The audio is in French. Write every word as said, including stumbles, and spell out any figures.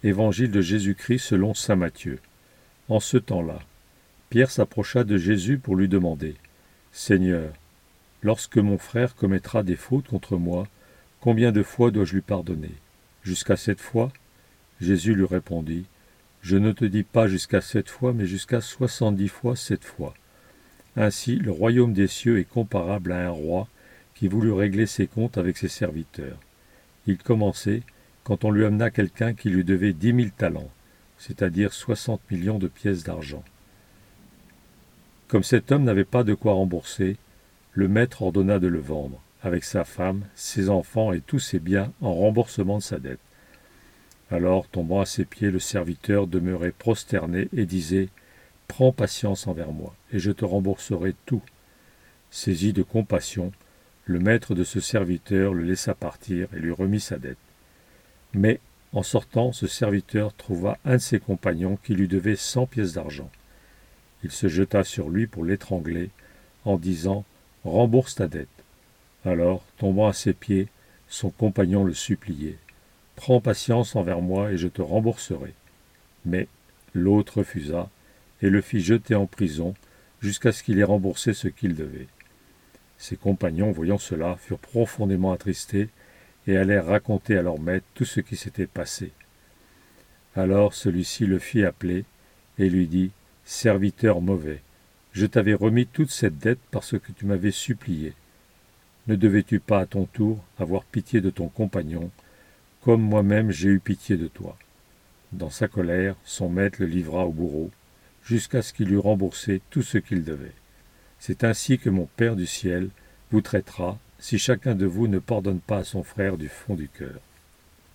Évangile de Jésus-Christ selon saint Matthieu. En ce temps-là, Pierre s'approcha de Jésus pour lui demander « Seigneur, lorsque mon frère commettra des fautes contre moi, combien de fois dois-je lui pardonner? Jusqu'à sept fois ?» Jésus lui répondit « Je ne te dis pas jusqu'à sept fois, mais jusqu'à soixante-dix fois sept fois. » Ainsi, le royaume des cieux est comparable à un roi qui voulut régler ses comptes avec ses serviteurs. Il commençait quand on lui amena quelqu'un qui lui devait dix mille talents, c'est-à-dire soixante millions de pièces d'argent. Comme cet homme n'avait pas de quoi rembourser, le maître ordonna de le vendre, avec sa femme, ses enfants et tous ses biens en remboursement de sa dette. Alors, tombant à ses pieds, le serviteur demeurait prosterné et disait « Prends patience envers moi, et je te rembourserai tout. » Saisi de compassion, le maître de ce serviteur le laissa partir et lui remit sa dette. Mais, en sortant, ce serviteur trouva un de ses compagnons qui lui devait cent pièces d'argent. Il se jeta sur lui pour l'étrangler, en disant « Rembourse ta dette. » Alors, tombant à ses pieds, son compagnon le suppliait « Prends patience envers moi et je te rembourserai. » Mais l'autre refusa et le fit jeter en prison jusqu'à ce qu'il ait remboursé ce qu'il devait. Ses compagnons, voyant cela, furent profondément attristés et allèrent raconter à leur maître tout ce qui s'était passé. Alors celui-ci le fit appeler et lui dit « Serviteur mauvais, je t'avais remis toute cette dette parce que tu m'avais supplié. Ne devais-tu pas à ton tour avoir pitié de ton compagnon, comme moi-même j'ai eu pitié de toi ?» Dans sa colère, son maître le livra au bourreau, jusqu'à ce qu'il eût remboursé tout ce qu'il devait. C'est ainsi que mon Père du ciel vous traitera, si chacun de vous ne pardonne pas à son frère du fond du cœur.